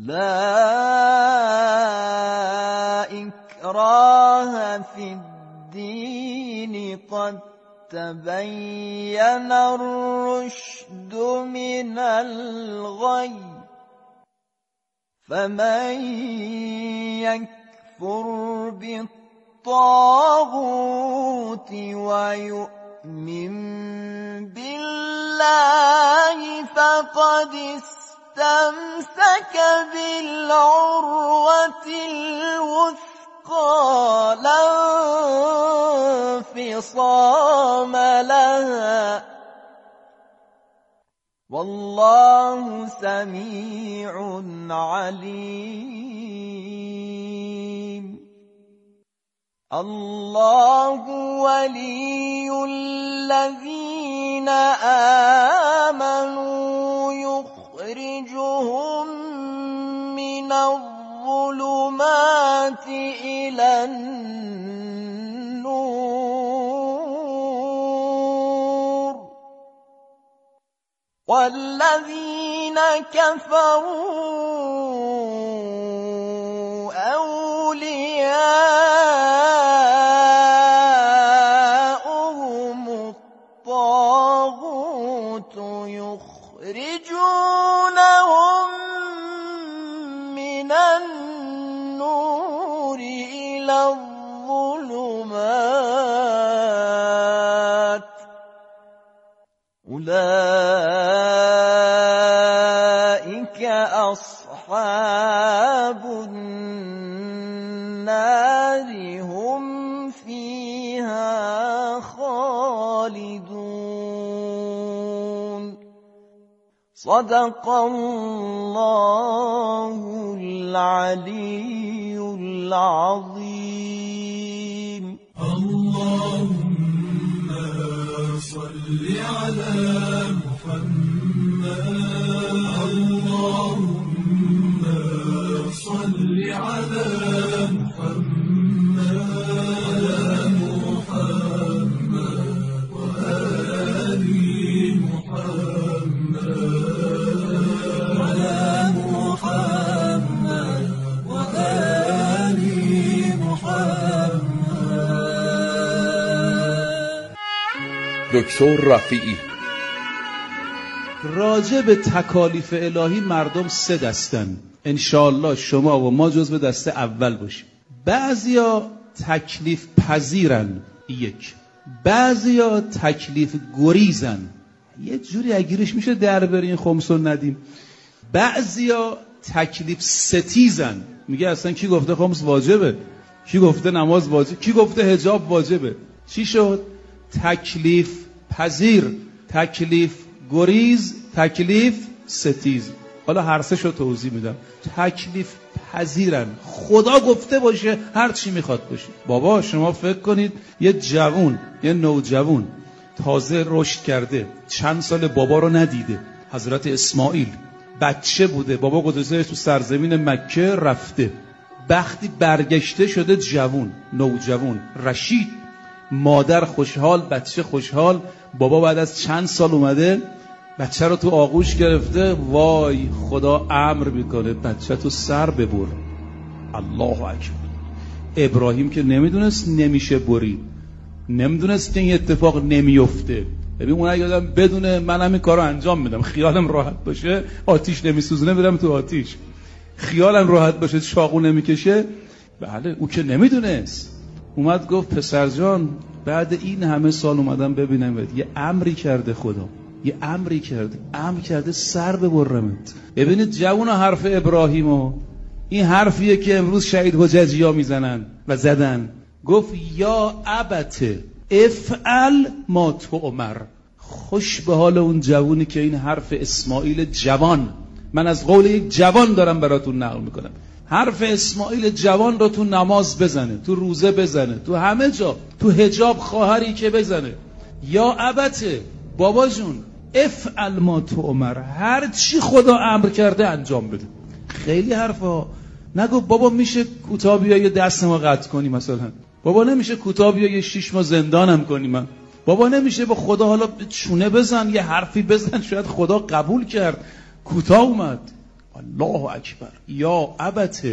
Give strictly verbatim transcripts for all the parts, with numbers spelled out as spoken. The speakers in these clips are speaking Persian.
لا إكراه في الدين قد تبين الرشد من الغي فمن يكفر بالطاغوت ويؤمن بالله فقد استمسك بالعروة الوثقى لا انفصام لها والله سميع عليم. الله ولي الذين آمنوا يخرجهم من الظلمات إلى النور والذين كفروا أولياؤهم الطاغوت يخرجونهم من النور إلى الظلمات أولئك أصحاب النار هم فيها خالدون. صدق الله العلي العظيم. اللهم صل على محمد اللهم صل على محمد على محمد وآل محمد على محمد وآل محمد. دکتر رفیعی. راجع به تکالیف الهی مردم سه دستن. انشاءالله شما و ما جزو دسته اول باشیم. بعضیا تکلیف پذیرن، یک. بعضیا تکلیف گریزن، یه جوری اگیرش میشه در برین خمسون ندیم. بعضیا تکلیف ستیزن، میگه اصلا کی گفته خمس واجبه، کی گفته نماز واجبه، کی گفته حجاب واجبه. چی شد؟ تکلیف پذیر، تکلیف گریز، تکلیف ستیز. حالا هر سه شو توضیح میدم. تکلیف پذیرن، خدا گفته باشه هر چی میخواد باشه. بابا شما فکر کنید یه جوون، یه نوجوون تازه رشد کرده، چند سال بابا رو ندیده، حضرت اسماعیل بچه بوده، بابا گذاشته تو سرزمین مکه رفته، وقتی برگشته شده جوون، نوجوون، رشید، مادر خوشحال، بچه خوشحال. بابا بعد از چند سال اومده بچه رو تو آغوش گرفته، وای خدا امر میکنه بچه تو سر ببر. الله اکبر. ابراهیم که نمیدونست نمیشه برید، نمیدونست که این اتفاق نمیفته. ببین اون اگه آدم بدونه من همین کار رو انجام میدم، خیالم راحت باشه آتیش نمیسوزونه میرم تو آتیش، خیالم راحت باشه چاقو نمیکشه. بله او که نمیدونست، اومد گفت پسر جان بعد این همه سال اومدم ببینم یه امری کرده خدا، یه امری کرده، امر کرده سر ببرمت. ببینید جوون حرف ابراهیمو، این حرفیه که امروز شهید حججی ها میزنن و زدن. گفت یا ابته افعل ما تؤمر. خوش به حال اون جوونی که این حرف اسماعیل جوان، من از قول یک جوان دارم براتون نقل میکنم، حرف اسماعیل جوان رو تو نماز بزنه، تو روزه بزنه، تو همه جا، تو حجاب خواهری که بزنه. یا ابته بابا جون افعل ما تؤمر، هر چی خدا امر کرده انجام بده. خیلی حرفا. نگو بابا میشه کوتاه بیا یه دست ما قطع کنی، مثلا بابا نمیشه کوتاه بیا یه شیش ماه زندانم کنی، من بابا نمیشه با خدا حالا چونه بزن، یه حرفی بزن شاید خدا قبول کرد، کوتاه اومد. الله اکبر. یا ابت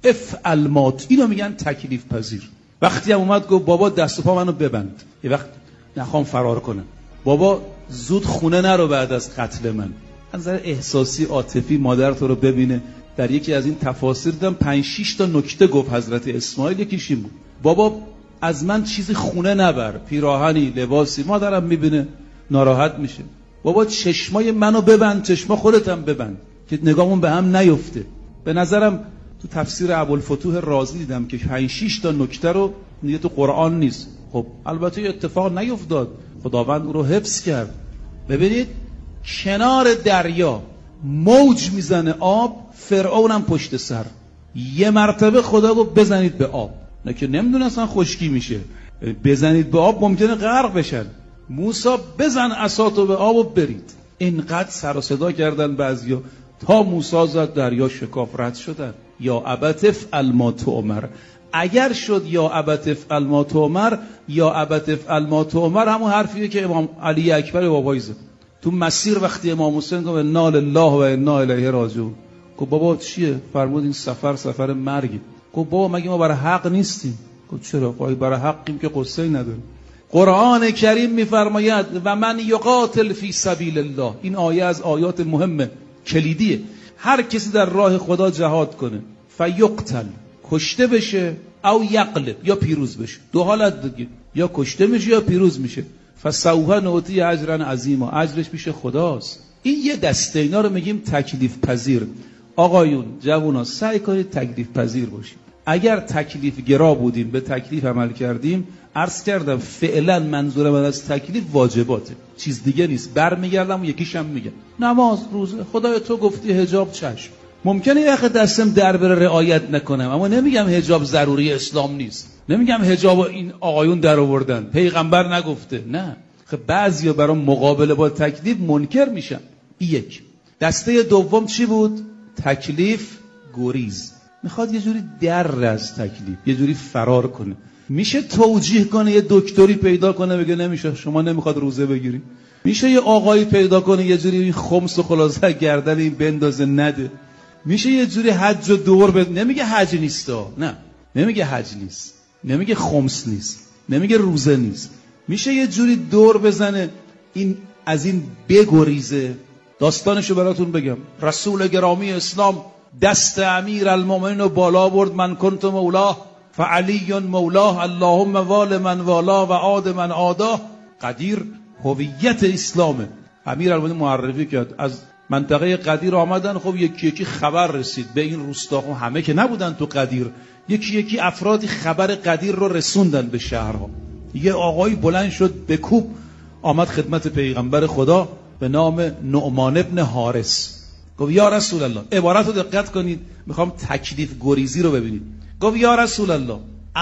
افعل ما، اینو میگن تکلیف پذیر. وقتی هم اومد گفت بابا دست و پا منو ببند، یه وقت نخوام فرار کنم، بابا زود خونه نرو بعد از قتل من. از نظر احساسی عاطفی مادر تو رو ببینه. در یکی از این تفاسیر دیدم پنج شش تا نکته گفت حضرت اسماعیل، یکیش این بود بابا از من چیزی خونه نبر، پیراهنی، لباسی. مادرم میبینه ناراحت میشه. بابا چشمای منو ببند، چشما خودت هم ببند که نگامون به هم نیفته. به نظرم تو تفسیر ابوالفتوح رازی دیدم که پنج شش تا نکته رو دیگه تو قرآن نیست. خب البته اتفاق نیفتاد، خداوند او رو حفظ کرد. ببینید کنار دریا موج میزنه آب، فرعون هم پشت سر. یه مرتبه خدا گفت بزنید به آب، نه که نمیدونستن خشکی میشه، بزنید به آب ممکنه غرق بشن. موسی بزن عصاتو به آب و برید. اینقدر سر و صدا کردن بعضیا تا موسی زد دریا شکاف، رد شدن. یا ابت افعل ما تؤمر. اگر شد یا ابت افعل ما تؤمر، یا ابت افعل ما تؤمر همون حرفیه که امام علی اکبر بابایی زد تو مسیر. وقتی امام حسین گفت انا لله و انا الیه راجعون، گفت بابا چیه؟ فرمود این سفر سفر مرگه. گفت بابا مگه ما برای حق نیستیم؟ گفت چرا؟ خواهی برای حقیم که قصه نداریم. قرآن کریم میفرماید و من یقاتل فی سبیل الله. این آیه از آیات مهمه، کلیدیه. هر کسی در راه خدا جهاد کنه، فیقتل، کشته بشه، او یقلب، یا پیروز بشه. دو حالت دیگه، یا کشته میشه یا پیروز میشه. فسوف نؤتی اجرا عظیما، اجرش میشه خداست. این یه دسته، اینا رو میگیم تکلیف پذیر. آقایون جوونا سعی کنید تکلیف پذیر باشید. اگر تکلیف گرا بودیم به تکلیف عمل کردیم، عرض کردم فعلا منظور من از تکلیف واجباته، چیز دیگه نیست. برمیگردم و یکیشم میگم نماز، روزه. خدای تو گفتی حجاب، چشم. ممکنه یه وقت دستم در بره رعایت نکنم، اما نمیگم حجاب ضروری اسلام نیست. نمیگم حجاب این آقایون در آوردن، پیغمبر نگفته. نه، خب بعضیا برای مقابله با تکلیف منکر میشن. یک. دسته دوم چی بود؟ تکلیف گریز. میخواد یه جوری در از تکلیف، یه جوری فرار کنه. میشه توجیه کنه، یه دکتری پیدا کنه بگه نمیشه، شما نمیخواد روزه بگیری. میشه یه آقایی پیدا کنه یه جوری این خمس و خلاصه گردن این بندازه نده. میشه یه جوری حج و دور بد... نمیگه حج نیستا، نه نمیگه حج نیست، نمیگه خمس نیست، نمیگه روزه نیست. میشه یه جوری دور بزنه این از این بگریزه. داستانشو براتون بگم. رسول گرامی اسلام دست امیر المؤمنین رو بالا برد، من کنت مولاه فعلی مولاه اللهم وال من والا و عاد من عادا. قدیر هویت اسلامه. امیر المؤمنین معرفی کرد، از منطقه قدیر آمدن. خب یکی یکی خبر رسید به این روستا، همه که نبودن تو قدیر، یکی یکی افرادی خبر قدیر رو رسوندن به شهرها. یه آقایی بلند شد به کوب آمد خدمت پیغمبر خدا به نام نعمان ابن حارس. گفت یا رسول الله، عبارت رو دقت کنید، میخوام تکلیف گریزی رو ببینید. گفت یا رسول الله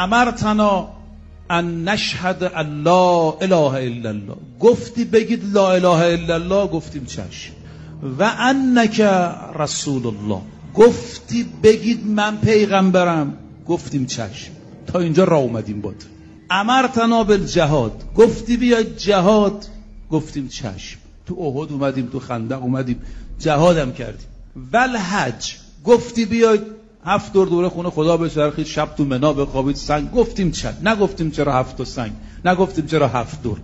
امرتنا ان نشهد ان لا اله الا الله. گفتی بگید لا اله الا الله، گفتیم چشم. و انک رسول الله، گفتی بگید من پیغمبرم، گفتیم چشم. تا اینجا راه اومدیم بود. امرتنا بالجهاد، گفتی بیاید جهاد، گفتیم چشم. تو احد اومدیم، تو خندق اومدیم، جهادم کردیم. ول حج، گفتی بیاید هفت دور دوره خونه خدا بچرخید، شب تو منا بخوابید، سنگ، گفتیم چشم. نگفتیم چرا هفت تا سنگ، نگفتیم چرا هفت دور.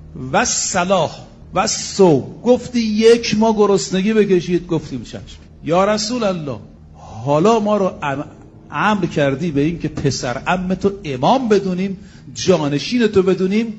و صلاح و صوم، گفتی یک ماه گرسنگی بکشید، گفتیم چشم. یا رسول الله حالا ما رو امر کردی به این که پسر عم تو امام بدونیم، جانشین تو بدونیم.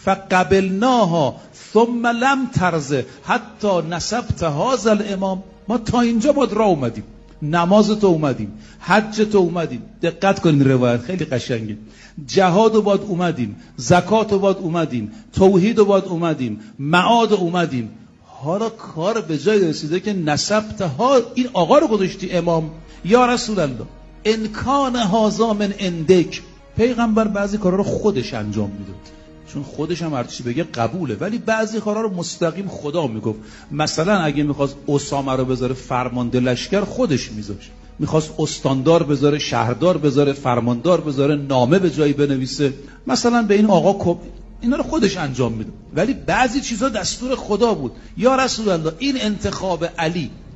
فقبلناها ثم لم ترزه حتی نسبت هذا الامام. ما تا اینجا بود راه اومدیم، نماز تو اومدیم، حج تو اومدیم. دقت کنین روایت خیلی قشنگه. جهاد باد اومدیم، زکات باد اومدیم، توحید باد اومدیم، معاد اومدیم. حالا کار به جای رسیده که نسبت ها این آقا رو گذاشتی امام. یا رسول الله ان کان هذا من عندک. پیغمبر بعضی کارا رو خودش انجام میداد، چون خودش هم هر چی بگه قبوله، ولی بعضی کارا رو مستقیم خدا میگفت. مثلا اگه میخواست اسامه رو بذاره فرمانده لشکر، خودش میذاشت. میخواست استاندار بذاره، شهردار بذاره، فرماندار بذاره، نامه به جایی بنویسه، مثلا به این آقا کب، اینا رو خودش انجام میداد. ولی بعضی چیزا دستور خدا بود. یا رسول الله این انتخاب علی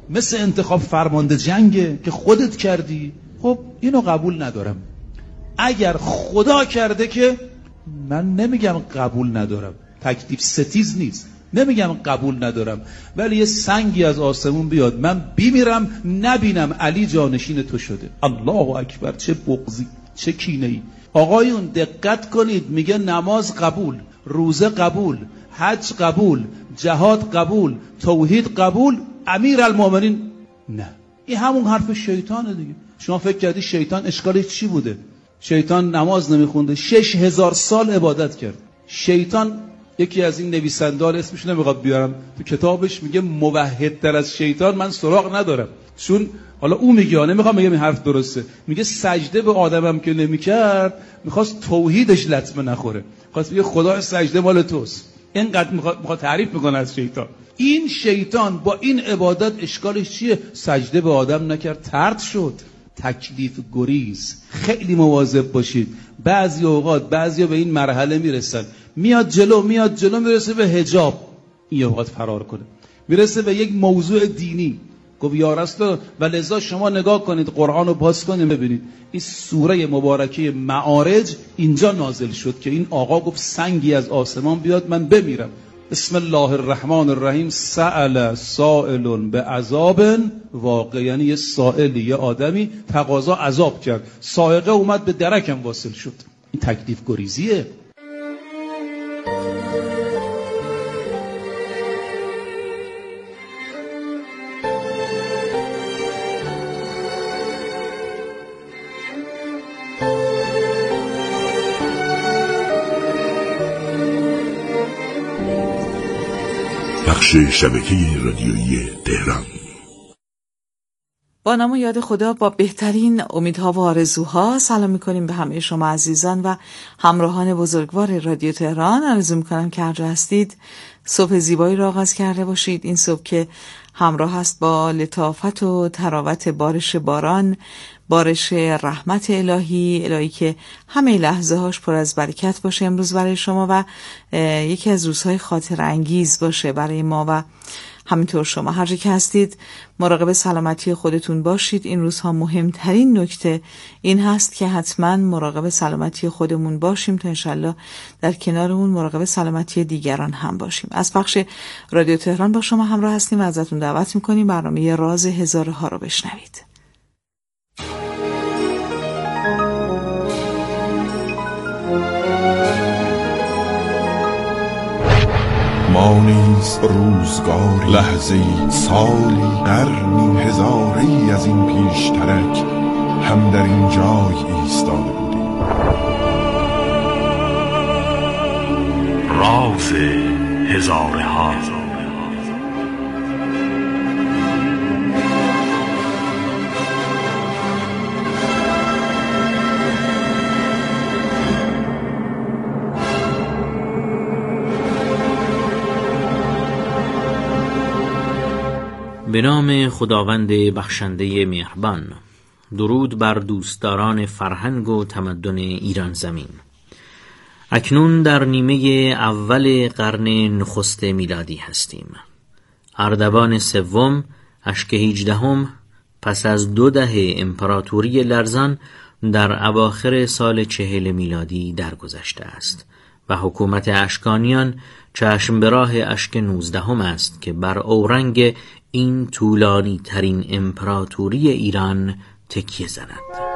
مثل انتخاب فرمانده جنگه که خودت کردی. خب اینو قبول ندارم. اگر خدا کرده که من نمیگم قبول ندارم، تکلیف ستیز نیست، نمیگم قبول ندارم، ولی یه سنگی از آسمون بیاد من بیمیرم نبینم علی جانشین تو شده. الله اکبر، چه بغضی، چه کینه‌ای. آقایون دقت کنید، میگه نماز قبول، روزه قبول، حج قبول، جهاد قبول، توحید قبول، امیرالمومنین نه. این همون حرف شیطانه دیگه. شما فکر کردی شیطان اشکالش چی بوده؟ شیطان نماز نمیخونده، شش هزار سال عبادت کرد. شیطان، یکی از این نویسندگان اسمش نمیخواد بیارم، تو کتابش میگه موحدتر از شیطان من سراغ ندارم. چون حالا او میگه، نمیخوام بگم این حرف درسته، میگه سجده به آدمم که نمیکرد میخواست توحیدش لطمه نخوره، خواست بگه خدا سجده مال توست. اینقدر میخواد میخواد تعریف میکنه از شیطان. این شیطان با این عبادت اشکالش چیه؟ سجده به آدم نکرد، طرد شد. تکلیف گریز. خیلی مواظب باشید. بعضی اوقات بعضیا به این مرحله میرسن، میاد جلو میاد جلو میرسه به حجاب، این اوقات فرار کنه، میرسه به یک موضوع دینی، گفت یا رسول، و لذا شما نگاه کنید قرآن رو باز کنید ببینید این سوره مبارکه معارج اینجا نازل شد که این آقا گفت سنگی از آسمان بیاد من بمیرم. بسم الله الرحمن الرحیم. سأل سائل به عذاب واقع، یعنی یه سائلی، یه آدمی تقاضا عذاب کرد، صاعقه اومد به درکم واصل شد. این تکلیف گریزیه. بخش شبکه رادیویی تهران. با نام و یاد خدا، با بهترین امیدها و آرزوها سلام میکنیم به همه شما عزیزان و همراهان بزرگوار رادیو تهران. آرزو میکنم که هر جا هستید صبح زیبایی را آغاز کرده باشید. این صبح که همراه است با لطافت و تراوت بارش باران، بارش رحمت الهی، الهی که همه لحظه هاش پر از برکت باشه امروز برای شما و یکی از روزهای خاطر انگیز باشه برای ما و همینطور شما هر جا که هستید مراقب سلامتی خودتون باشید. این روزها مهمترین نکته این هست که حتما مراقب سلامتی خودمون باشیم تا انشالله در کنارمون مراقب سلامتی دیگران هم باشیم. از بخش رادیو تهران با شما همراه هستیم و ازتون دعوت میکنیم برنامه راز هزاره ها رو بشنوید. ما نیز روزگاری، لحظه‌ای، سالی، قرنی، هزاری از این پیشترک هم در این جای ایستاده بودیم. راز هزاره ها. به نام خداوند بخشنده مهربان. درود بر دوستداران فرهنگ و تمدن ایران زمین. اکنون در نیمه اول قرن نخست میلادی هستیم. اردوان سوم اشک هجدهم پس از دو دهه امپراتوری لرزان در اواخر سال چهل میلادی درگذشته است و حکومت اشکانیان چشم به راه اشک نوزدهم است که بر اورنگ این طولانی ترین امپراتوری ایران تکیه زند.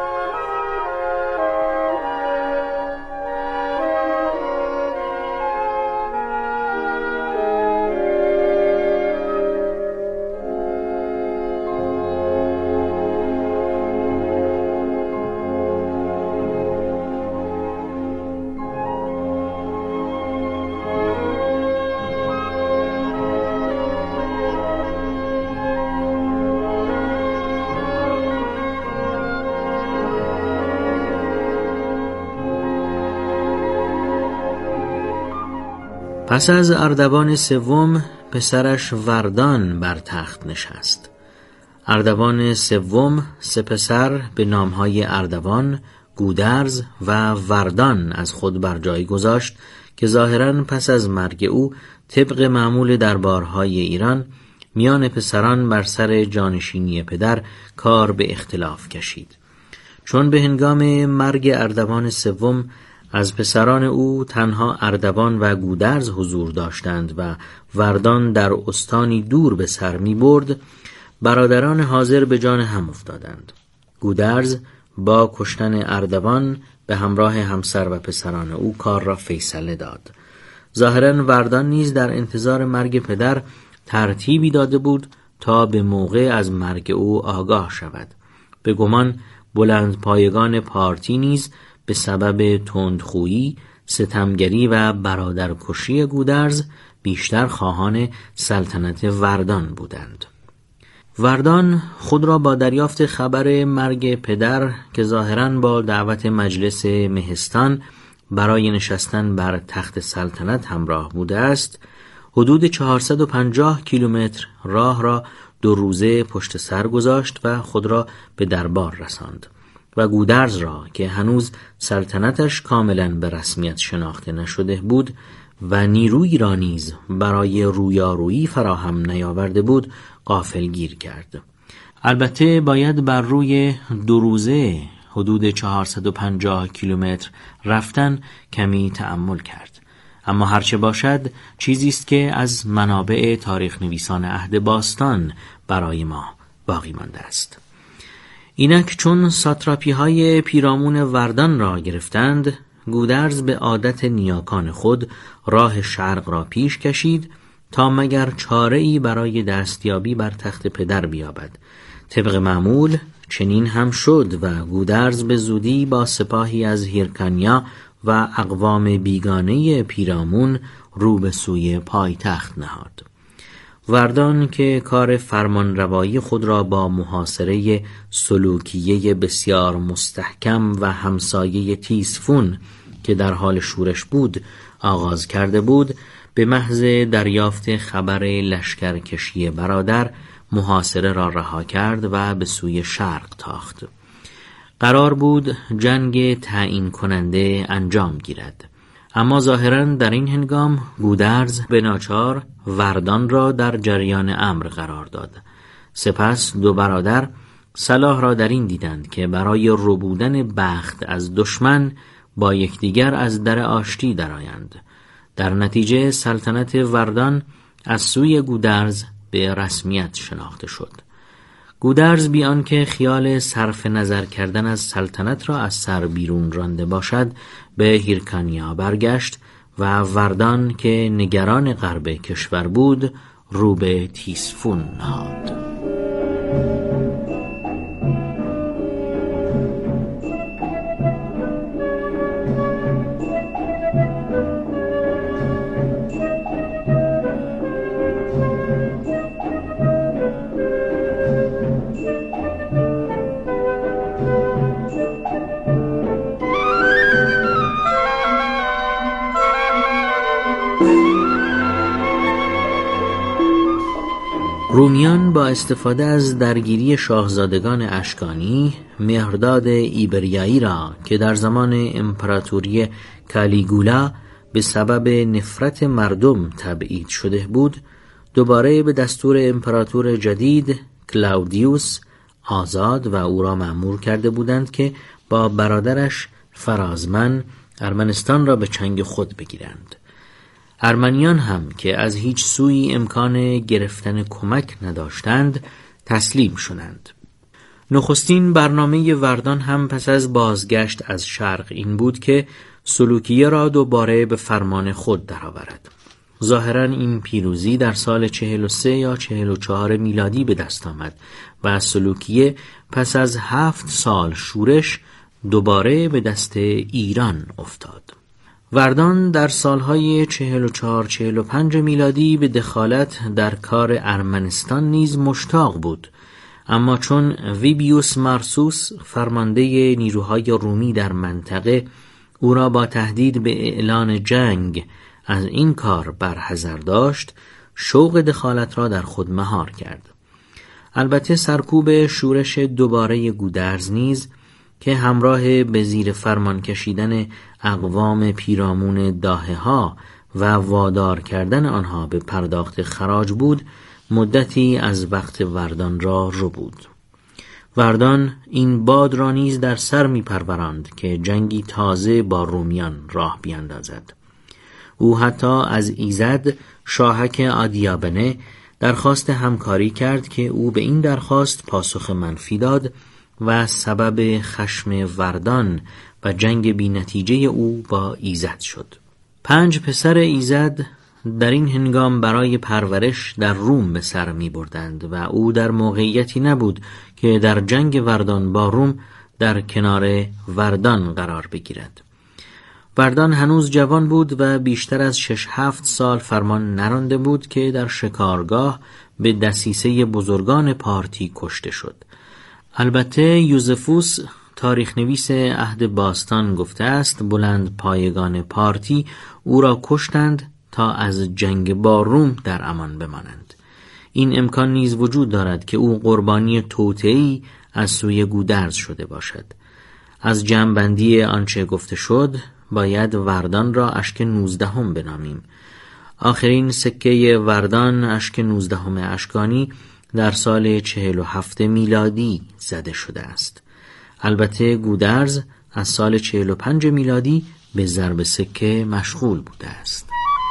پس از اردوان سوم پسرش وردان بر تخت نشست. اردوان سوم سه پسر به نامهای اردوان، گودرز و وردان از خود بر جای گذاشت که ظاهراً پس از مرگ او طبق معمول دربارهای ایران میان پسران بر سر جانشینی پدر کار به اختلاف کشید. چون به هنگام مرگ اردوان سوم از پسران او تنها اردوان و گودرز حضور داشتند و وردان در استانی دور به سر می برد، برادران حاضر به جان هم افتادند. گودرز با کشتن اردوان به همراه همسر و پسران او کار را فیصله داد. ظاهراً وردان نیز در انتظار مرگ پدر ترتیبی داده بود تا به موقع از مرگ او آگاه شود. به گمان بلند پایگان پارتی نیز به سبب تندخویی، ستمگری و برادرکشی گودرز بیشتر خواهان سلطنت وردان بودند. وردان خود را با دریافت خبر مرگ پدر که ظاهراً با دعوت مجلس مهستان برای نشستن بر تخت سلطنت همراه بوده است، حدود چهارصد و پنجاه کیلومتر راه را دو روزه پشت سر گذاشت و خود را به دربار رساند و گودرز را که هنوز سلطنتش کاملاً به رسمیت شناخته نشده بود و نیرویی را نیز برای رویارویی فراهم نیاورده بود غافلگیر کرد. البته باید بر روی دو روزه حدود چهارصد و پنجاه کیلومتر رفتن کمی تأمل کرد، اما هرچه باشد چیزی است که از منابع تاریخ نویسان عهد باستان برای ما باقی مانده است. اینک چون ساتراپی های پیرامون وردان را گرفتند، گودرز به عادت نیاکان خود راه شرق را پیش کشید تا مگر چاره‌ای برای دستیابی بر تخت پدر بیابد. طبق معمول چنین هم شد و گودرز به زودی با سپاهی از هیرکانیا و اقوام بیگانه پیرامون رو به سوی پایتخت نهاد. وردان که کار فرمانروایی خود را با محاصره سلوکیه بسیار مستحکم و همسایه تیسفون که در حال شورش بود آغاز کرده بود، به محض دریافت خبر لشکرکشی برادر محاصره را رها کرد و به سوی شرق تاخت. قرار بود جنگ تعیین کننده انجام گیرد، اما ظاهراً در این هنگام گودرز به ناچار وردان را در جریان امر قرار داد. سپس دو برادر صلاح را در این دیدند که برای ربودن بخت از دشمن با یکدیگر از در آشتی درآیند. در نتیجه سلطنت وردان از سوی گودرز به رسمیت شناخته شد. گودرز بی آنکه خیال صرف نظر کردن از سلطنت را از سر بیرون رانده باشد به هیرکانیا برگشت و وردان که نگران غرب کشور بود رو به تیسفون نهاد. رومیان با استفاده از درگیری شاهزادگان اشکانی، مهرداد ایبریایی را که در زمان امپراتوری کالیگولا به سبب نفرت مردم تبعید شده بود، دوباره به دستور امپراتور جدید کلاودیوس آزاد و او را مأمور کرده بودند که با برادرش فرازمن ارمنستان را به چنگ خود بگیرند. ارمنیان هم که از هیچ سوی امکان گرفتن کمک نداشتند تسلیم شدند. نخستین برنامه وردان هم پس از بازگشت از شرق این بود که سلوکیه را دوباره به فرمان خود درآورد. ظاهراً این پیروزی در سال چهل و سه یا چهل و چهار میلادی به دست آمد و سلوکیه پس از هفت سال شورش دوباره به دست ایران افتاد. وردان در سالهای چهل و چهار چهل و پنج میلادی به دخالت در کار ارمنستان نیز مشتاق بود، اما چون ویبیوس مارسوس فرمانده نیروهای رومی در منطقه او را با تهدید به اعلان جنگ از این کار برحذر داشت، شوق دخالت را در خود مهار کرد. البته سرکوب شورش دوباره گودرز نیز که همراه به زیر فرمان کشیدن اقوام پیرامون داهه ها و وادار کردن آنها به پرداخت خراج بود، مدتی از وقت وردان را رو بود. وردان این باد را نیز در سر می پروراند که جنگی تازه با رومیان راه بیاندازد. او حتی از ایزد شاهک آدیابنه درخواست همکاری کرد که او به این درخواست پاسخ منفی داد و سبب خشم وردان و جنگ بی نتیجه او با ایزد شد. پنج پسر ایزد در این هنگام برای پرورش در روم به سر می بردند و او در موقعیتی نبود که در جنگ وردان با روم در کنار وردان قرار بگیرد. وردان هنوز جوان بود و بیشتر از شش هفت سال فرمان نرانده بود که در شکارگاه به دسیسه بزرگان پارتی کشته شد. البته یوزفوس تاریخ نویس عهد باستان گفته است بلند پایگان پارتی او را کشتند تا از جنگ با روم در امان بمانند. این امکان نیز وجود دارد که او قربانی توطئه‌ای از سوی گودرز شده باشد. از جمع‌بندی آنچه گفته شد باید وردان را اشک نوزدهم بنامیم. آخرین سکه وردان اشک نوزدهم اشکانی در سال چهل و هفت میلادی زده شده است. البته گودرز از سال چهل و پنج میلادی به ضرب سکه مشغول بوده است.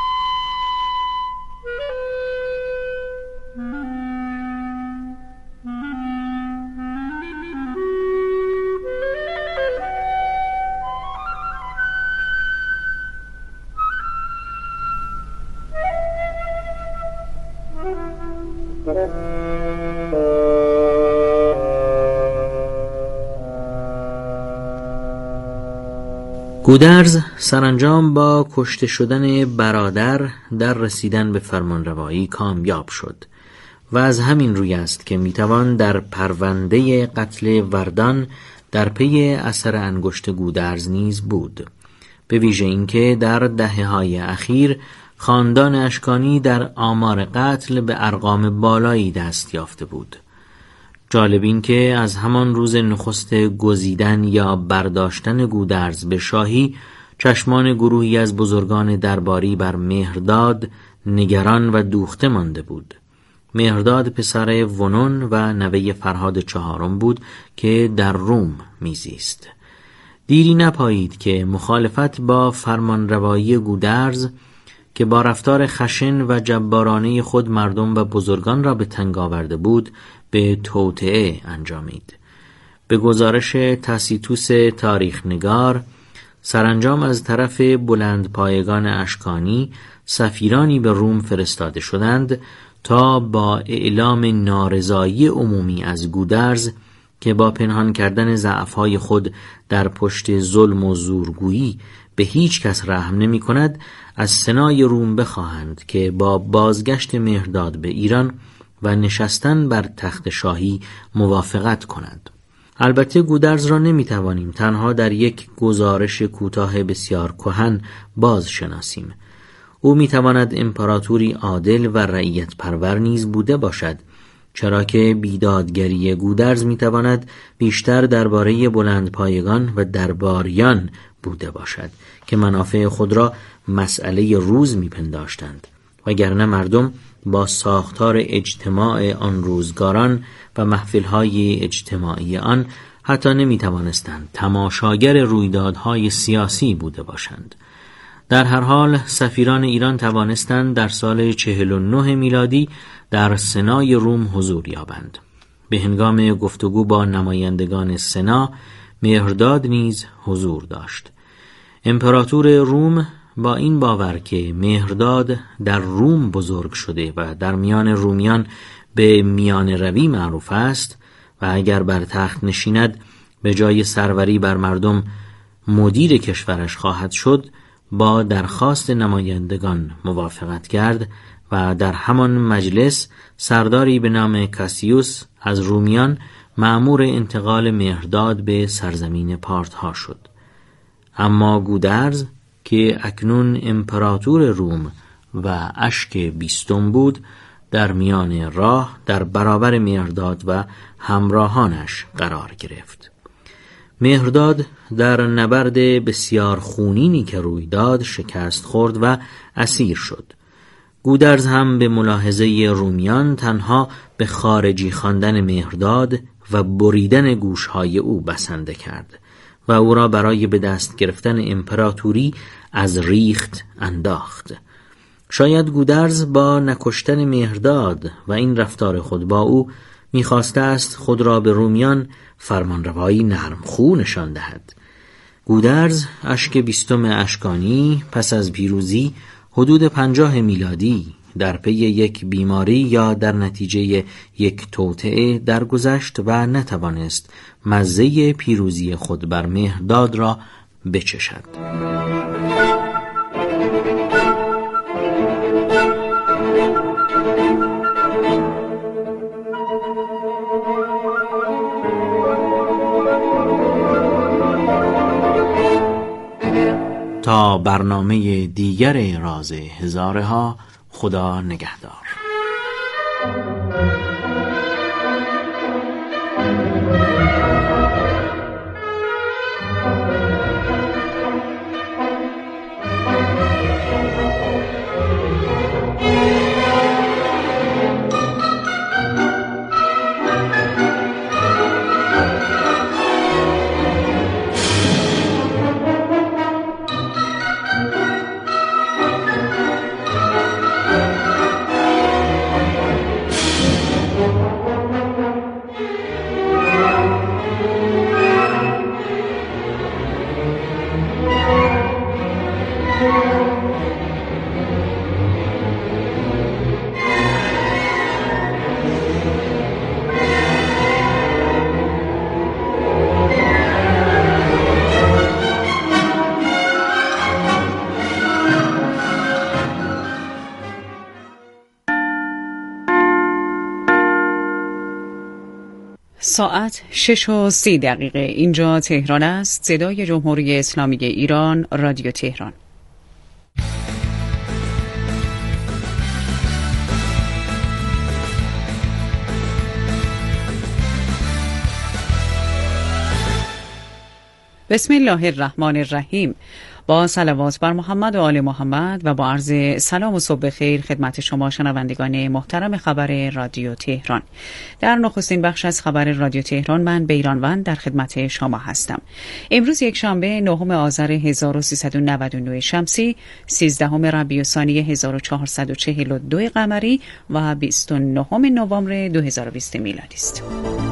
گودرز سرانجام با کشته شدن برادر در رسیدن به فرمانروایی کامیاب شد و از همین روی است که میتوان در پرونده قتل وردان در پی اثر انگشت گودرز نیز بود، به ویژه اینکه در دهه‌های اخیر خاندان اشکانی در آمار قتل به ارقام بالایی دست یافته بود. جالب این که از همان روز نخست گزیدن یا برداشتن گودرز به شاهی چشمان گروهی از بزرگان درباری بر مهرداد نگران و دوخته مانده بود. مهرداد پسر ونون و نوه فرهاد چهارم بود که در روم میزیست. دیری نپایید که مخالفت با فرمانروایی گودرز که با رفتار خشن و جبارانه خود مردم و بزرگان را به تنگ آورده بود به توطئه انجامید. به گزارش تاسیتوس تاریخ نگار سرانجام از طرف بلند پایگان اشکانی سفیرانی به روم فرستاده شدند تا با اعلام نارضایی عمومی از گودرز که با پنهان کردن ضعف‌های خود در پشت ظلم و زورگویی به هیچ کس رحم نمی کند از سنای روم بخواهند که با بازگشت مهرداد به ایران و نشستن بر تخت شاهی موافقت کند. البته گودرز را نمی توانیم تنها در یک گزارش کوتاه بسیار کهن باز شناسیم. او می تواند امپراتوری عادل و رعیت پرور نیز بوده باشد، چرا که بیدادگری گودرز می تواند بیشتر درباره بلند پایگان و درباریان بوده باشد که منافع خود را مسئله روز می پنداشتند، وگرنه مردم با ساختار اجتماع آن روزگاران و محفل‌های اجتماعی آن حتی نمی توانستند تماشاگر رویدادهای سیاسی بوده باشند. در هر حال سفیران ایران توانستند در سال چهل و نه میلادی در سنای روم حضور یابند. به هنگام گفتگو با نمایندگان سنا مهرداد نیز حضور داشت. امپراتور روم با این باور که مهرداد در روم بزرگ شده و در میان رومیان به میان روی معروف است و اگر بر تخت نشیند به جای سروری بر مردم مدیر کشورش خواهد شد، با درخواست نمایندگان موافقت کرد و در همان مجلس سرداری به نام کاسیوس از رومیان مأمور انتقال مهرداد به سرزمین پارتها شد. اما گودرز که اکنون امپراتور روم و اشک بیستم بود در میان راه در برابر مهرداد و همراهانش قرار گرفت. مهرداد در نبرد بسیار خونینی که روی داد شکست خورد و اسیر شد. گودرز هم به ملاحظه رومیان تنها به خارجی خواندن مهرداد و بریدن گوشهای او بسنده کرد و او را برای به دست گرفتن امپراتوری از ریخت انداخت. شاید گودرز با نکشتن مهرداد و این رفتار خود با او می‌خواسته است خود را به رومیان فرمانروایی نرمخو نشان دهد. گودرز اشک بیستم اشکانی پس از پیروزی حدود پنجاه میلادی در پی یک بیماری یا در نتیجه یک توطئه درگذشت و نتوانست مزه پیروزی خود بر مهرداد را بچشد. تا برنامه دیگر راز هزاره ها، خدا نگهدار. ساعت شش و سی دقیقه. اینجا تهران است. صدای جمهوری اسلامی ایران، رادیو تهران. بسم الله الرحمن الرحیم. با صلوات بر محمد و آل محمد و با عرض سلام و صبح خیر خدمت شما شنوندگان محترم خبر رادیو تهران. در نخستین بخش از خبر رادیو تهران من بیرانوند در خدمت شما هستم. امروز یک شنبه نهم آذر هزار و سیصد و نود و نه شمسی، سیزدهم ربیع الثانی هزار و چهارصد و چهل و دو قمری و بیست و نهم نوامبر دو هزار و بیست میلادی است.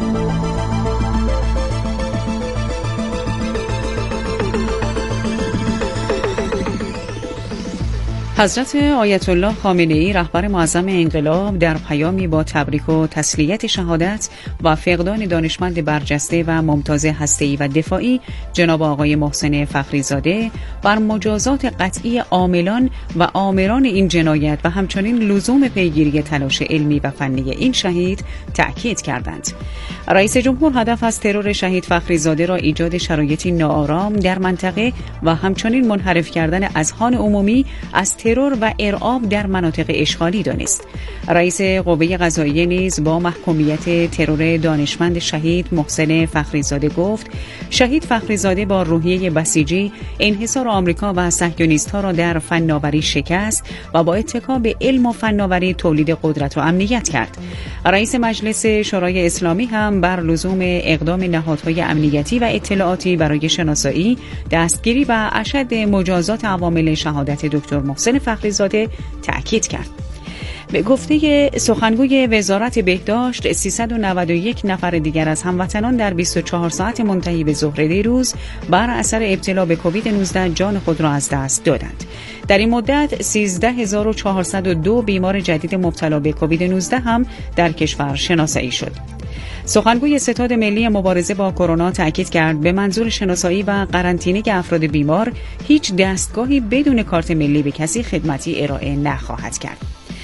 حضرت آیت الله خامنه‌ای رهبر معظم انقلاب در پیامی با تبریک و تسلیت شهادت و فقدان دانشمند برجسته و ممتاز هسته‌ای و دفاعی جناب آقای محسن فخریزاده بر مجازات قطعی عاملان و آمران این جنایت و همچنین لزوم پیگیری تلاش علمی و فنی این شهید تأکید کردند. رئیس جمهور هدف از ترور شهید فخریزاده را ایجاد شرایطی ناآرام در منطقه و همچنین منحرف کردن اذهان عمومی از ترور و ارعاب در مناطق اشغالی دانست. رئیس قوه قضاییه نیز با محکومیت ترور دانشمند شهید محسن فخریزاده گفت: شهید فخریزاده با روحیه بسیجی انحصار آمریکا و صهیونیست‌ها را در فناوری شکست و با اتکا به علم و فناوری تولید قدرت و امنیت کرد. رئیس مجلس شورای اسلامی هم بر لزوم اقدام نهادهای امنیتی و اطلاعاتی برای شناسایی، دستگیری و اشد مجازات عوامل شهادت دکتر محسن فخریزاده تأکید کرد. به گفته سخنگوی وزارت بهداشت، سیصد و نود و یک نفر دیگر از هموطنان در بیست و چهار ساعت منتهی به ظهر دیروز بر اثر ابتلا به کووید نوزده جان خود را از دست دادند. در این مدت سیزده هزار و چهارصد و دو بیمار جدید مبتلا به کووید نوزده هم در کشور شناسایی شد. سخنگوی ستاد ملی مبارزه با کرونا تأکید کرد به منظور شناسایی و قرنطینه افراد بیمار هیچ دستگاهی بدون کارت ملی به کسی خدمتی ارائه نخواهد کرد.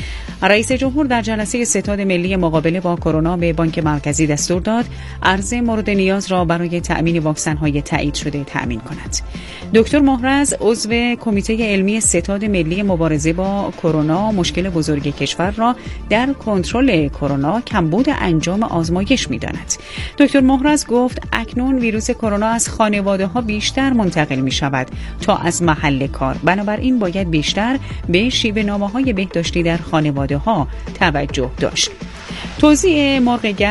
رئیس جمهور در جلسه ستاد ملی مقابله با کرونا به بانک مرکزی دستور داد عرضه مورد نیاز را برای تأمین واکسن‌های تایید شده تأمین کند. دکتر محرز عضو کمیته علمی ستاد ملی مبارزه با کرونا مشکل بزرگ کشور را در کنترل کرونا کمبود انجام آزمایش می‌داند. دکتر محرز گفت اکنون ویروس کرونا از خانواده‌ها بیشتر منتقل می‌شود تا از محل کار. بنابراین باید بیشتر به شیوه نامه‌های بهداشتی در خانواده‌ها توجه داشت. توزیع مرغ